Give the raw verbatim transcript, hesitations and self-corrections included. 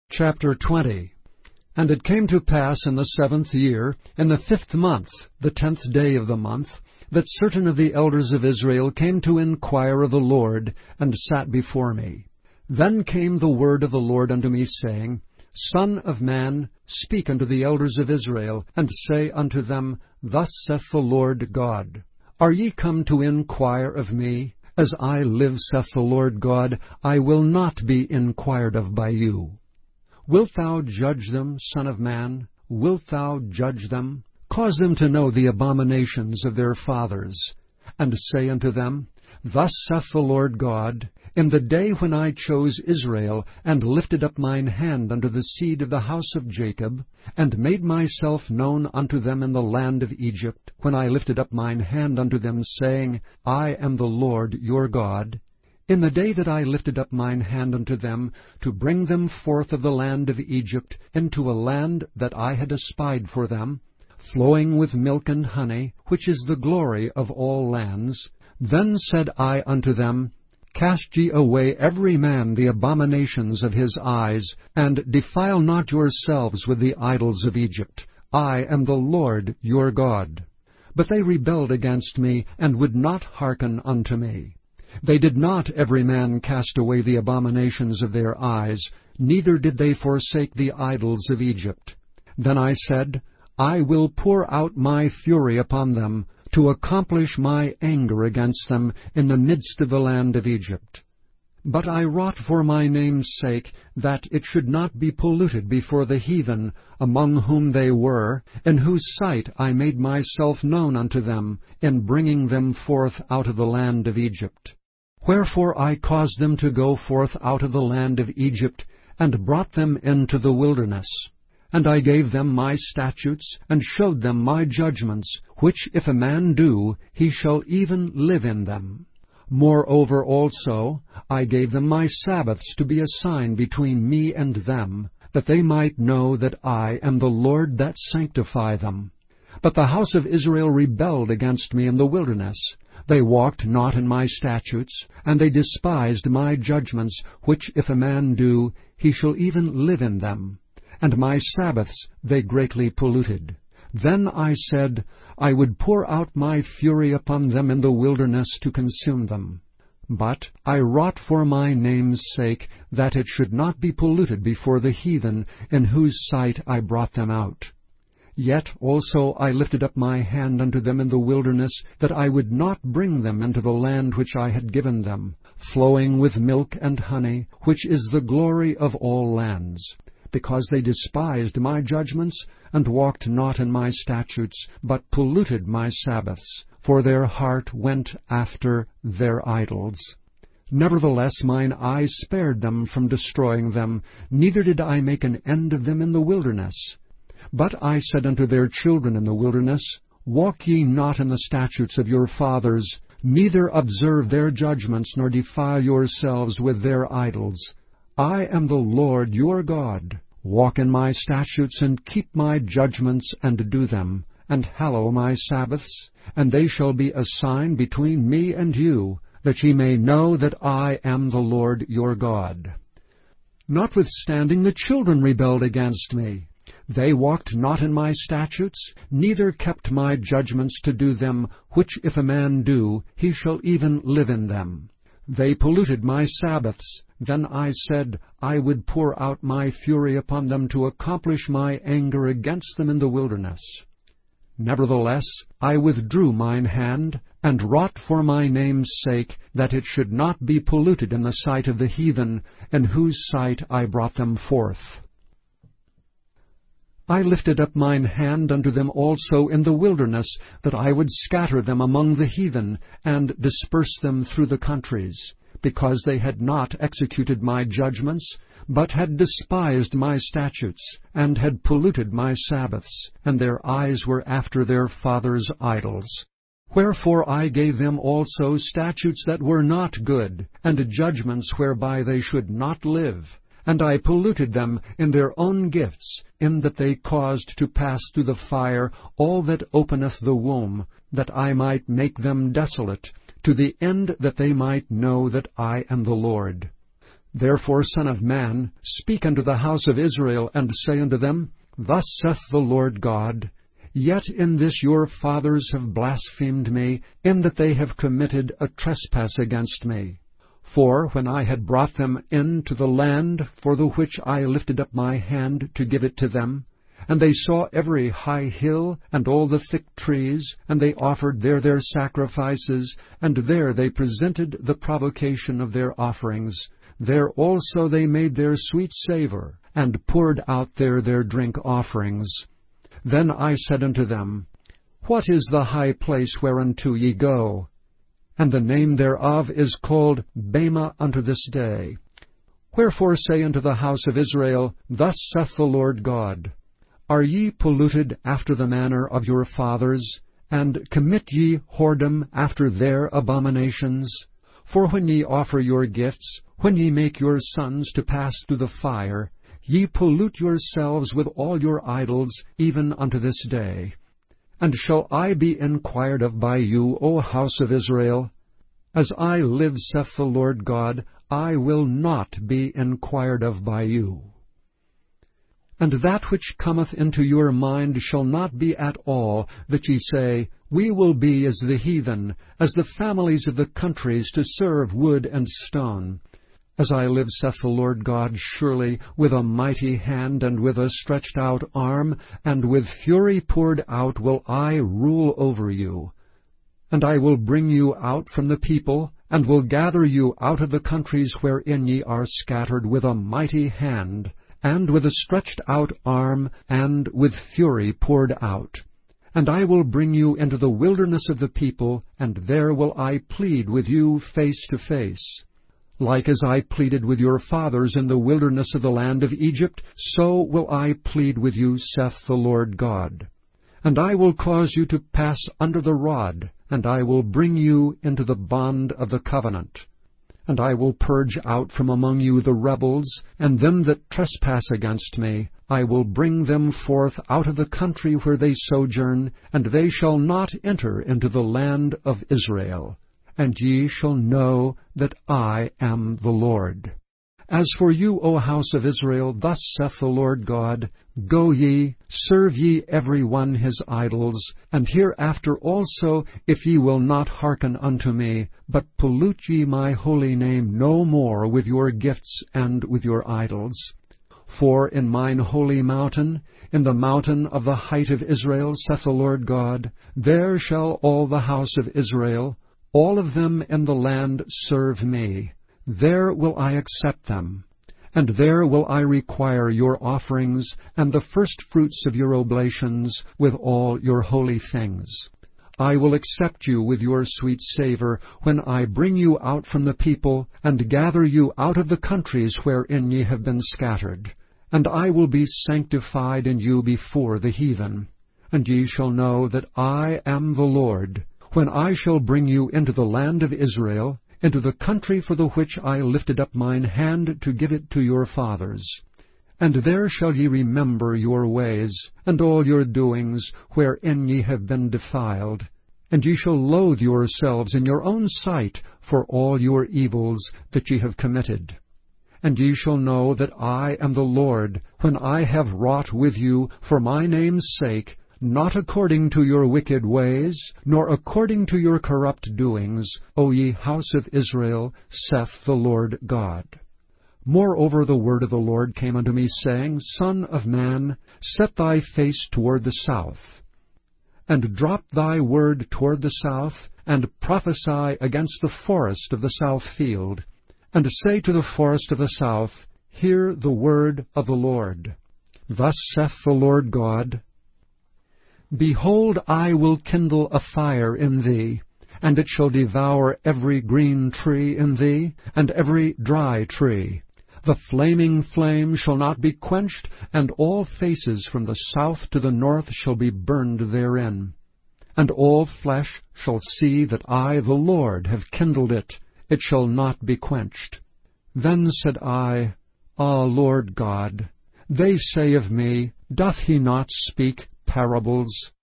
Chapter twenty. And it came to pass in the seventh year, in the fifth month, the tenth day of the month, that certain of the elders of Israel came to inquire of the Lord, and sat before me. Then came the word of the Lord unto me, saying, Son of man, speak unto the elders of Israel, and say unto them, Thus saith the Lord God, Are ye come to inquire of me? As I live, saith the Lord God, I will not be inquired of by you. Wilt thou judge them, Son of man? Wilt thou judge them? Cause them to know the abominations of their fathers, and say unto them, Thus saith the Lord God, In the day when I chose Israel, and lifted up mine hand unto the seed of the house of Jacob, and made myself known unto them in the land of Egypt, when I lifted up mine hand unto them, saying, I am the Lord your God, in the day that I lifted up mine hand unto them, to bring them forth of the land of Egypt into a land that I had espied for them, flowing with milk and honey, which is the glory of all lands, then said I unto them, Cast ye away every man the abominations of his eyes, and defile not yourselves with the idols of Egypt. I am the Lord your God. But they rebelled against me, and would not hearken unto me. They did not every man cast away the abominations of their eyes, neither did they forsake the idols of Egypt. Then I said, I will pour out my fury upon them, to accomplish my anger against them in the midst of the land of Egypt. But I wrought for my name's sake, that it should not be polluted before the heathen, among whom they were, in whose sight I made myself known unto them, in bringing them forth out of the land of Egypt. Wherefore I caused them to go forth out of the land of Egypt, and brought them into the wilderness. And I gave them my statutes, and showed them my judgments, which if a man do, he shall even live in them. Moreover also, I gave them my Sabbaths to be a sign between me and them, that they might know that I am the Lord that sanctify them. But the house of Israel rebelled against me in the wilderness. They walked not in my statutes, and they despised my judgments, which if a man do, he shall even live in them. And my Sabbaths they greatly polluted. Then I said, I would pour out my fury upon them in the wilderness to consume them. But I wrought for my name's sake, that it should not be polluted before the heathen, in whose sight I brought them out. Yet also I lifted up my hand unto them in the wilderness, that I would not bring them into the land which I had given them, flowing with milk and honey, which is the glory of all lands. Because they despised my judgments, and walked not in my statutes, but polluted my Sabbaths, for their heart went after their idols. Nevertheless mine eye spared them from destroying them, neither did I make an end of them in the wilderness. But I said unto their children in the wilderness, Walk ye not in the statutes of your fathers, neither observe their judgments, nor defile yourselves with their idols. I am the Lord your God. Walk in my statutes, and keep my judgments, and do them, and hallow my Sabbaths, and they shall be a sign between me and you, that ye may know that I am the Lord your God. Notwithstanding the children rebelled against me. They walked not in my statutes, neither kept my judgments to do them, which if a man do, he shall even live in them. They polluted my Sabbaths. Then I said, I would pour out my fury upon them to accomplish my anger against them in the wilderness. Nevertheless, I withdrew mine hand, and wrought for my name's sake, that it should not be polluted in the sight of the heathen, in whose sight I brought them forth. I lifted up mine hand unto them also in the wilderness, that I would scatter them among the heathen, and disperse them through the countries, because they had not executed my judgments, but had despised my statutes, and had polluted my Sabbaths, and their eyes were after their fathers' idols. Wherefore I gave them also statutes that were not good, and judgments whereby they should not live. And I polluted them in their own gifts, in that they caused to pass through the fire all that openeth the womb, that I might make them desolate, to the end that they might know that I am the Lord. Therefore, Son of man, speak unto the house of Israel, and say unto them, Thus saith the Lord God, Yet in this your fathers have blasphemed me, in that they have committed a trespass against me. For when I had brought them into the land for the which I lifted up my hand to give it to them, and they saw every high hill, and all the thick trees, and they offered there their sacrifices, and there they presented the provocation of their offerings, there also they made their sweet savour, and poured out there their drink offerings. Then I said unto them, What is the high place whereunto ye go? And the name thereof is called Bamah unto this day. Wherefore say unto the house of Israel, Thus saith the Lord God, Are ye polluted after the manner of your fathers, and commit ye whoredom after their abominations? For when ye offer your gifts, when ye make your sons to pass through the fire, ye pollute yourselves with all your idols, even unto this day. And shall I be inquired of by you, O house of Israel? As I live, saith the Lord God, I will not be inquired of by you. And that which cometh into your mind shall not be at all, that ye say, We will be as the heathen, as the families of the countries, to serve wood and stone. As I live, saith the Lord God, surely with a mighty hand, and with a stretched out arm, and with fury poured out, will I rule over you. And I will bring you out from the people, and will gather you out of the countries wherein ye are scattered, with a mighty hand, and with a stretched out arm, and with fury poured out. And I will bring you into the wilderness of the people, and there will I plead with you face to face. Like as I pleaded with your fathers in the wilderness of the land of Egypt, so will I plead with you, saith the Lord God. And I will cause you to pass under the rod, and I will bring you into the bond of the covenant. And I will purge out from among you the rebels, and them that trespass against me. I will bring them forth out of the country where they sojourn, and they shall not enter into the land of Israel. And ye shall know that I am the Lord. As for you, O house of Israel, thus saith the Lord God, Go ye, serve ye every one his idols, and hereafter also, if ye will not hearken unto me, but pollute ye my holy name no more with your gifts and with your idols. For in mine holy mountain, in the mountain of the height of Israel, saith the Lord God, there shall all the house of Israel, all of them in the land, serve me. There will I accept them, and there will I require your offerings, and the firstfruits of your oblations, with all your holy things. I will accept you with your sweet savour, when I bring you out from the people, and gather you out of the countries wherein ye have been scattered. And I will be sanctified in you before the heathen. And ye shall know that I am the Lord, when I shall bring you into the land of Israel, into the country for the which I lifted up mine hand to give it to your fathers. And there shall ye remember your ways, and all your doings, wherein ye have been defiled. And ye shall loathe yourselves in your own sight for all your evils that ye have committed. And ye shall know that I am the Lord, when I have wrought with you for my name's sake, not according to your wicked ways, nor according to your corrupt doings, O ye house of Israel, saith the Lord God. Moreover the word of the Lord came unto me, saying, Son of man, set thy face toward the south, and drop thy word toward the south, and prophesy against the forest of the south field, and say to the forest of the south, Hear the word of the Lord. Thus saith the Lord God, Behold, I will kindle a fire in thee, and it shall devour every green tree in thee, and every dry tree. The flaming flame shall not be quenched, and all faces from the south to the north shall be burned therein. And all flesh shall see that I, the Lord, have kindled it. It shall not be quenched. Then said I, Ah, Lord God, they say of me, Doth he not speak parables?